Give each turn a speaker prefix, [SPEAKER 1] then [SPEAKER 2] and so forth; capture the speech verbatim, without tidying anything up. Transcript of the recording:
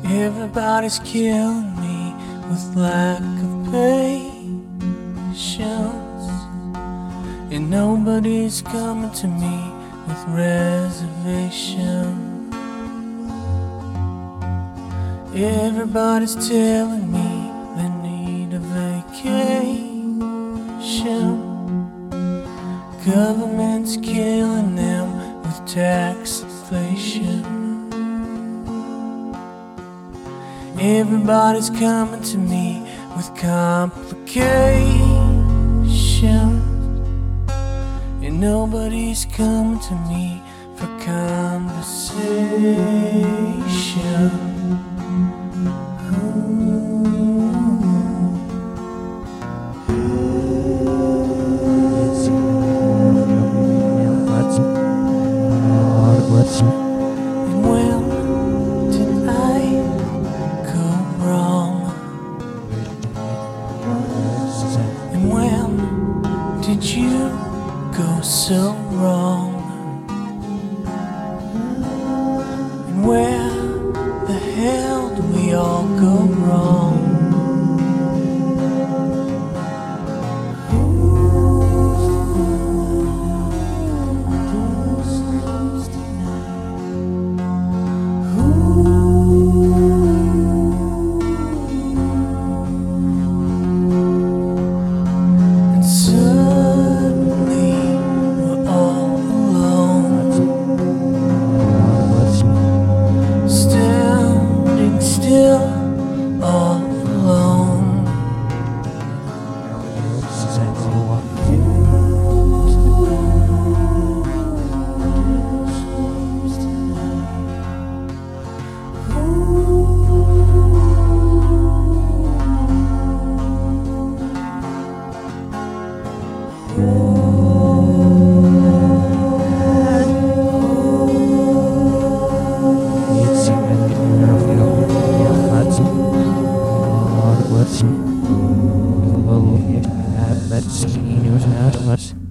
[SPEAKER 1] Everybody's killing me with lack of patience, and nobody's coming to me with reservation. Everybody's telling me they need a vacation. Government's killing them with tax inflation. Everybody's coming to me with complications, and nobody's coming to me for conversation. And when did I go wrong? And when did you go so wrong? And where the hell do we all go wrong? All alone.
[SPEAKER 2] Let's see, news,